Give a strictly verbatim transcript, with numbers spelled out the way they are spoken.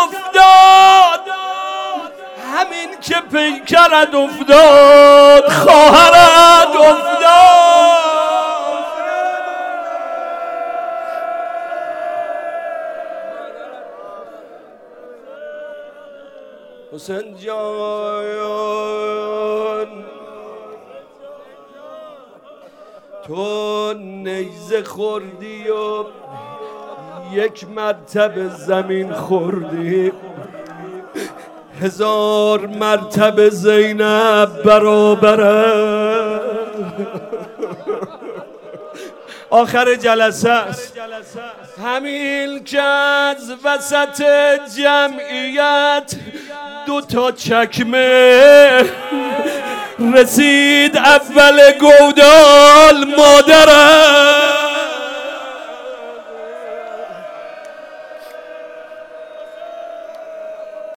افتاد، همین که پیکرت افتاد خواهرت افتاد. حسین جان تو نیزه خوردی و یک مرتبه زمین خوردی، هزار مرتبه زینب برابره. آخر جلسه است، همین که از وسط جمعیت دو تا چکمه رسید اول گودال مادره.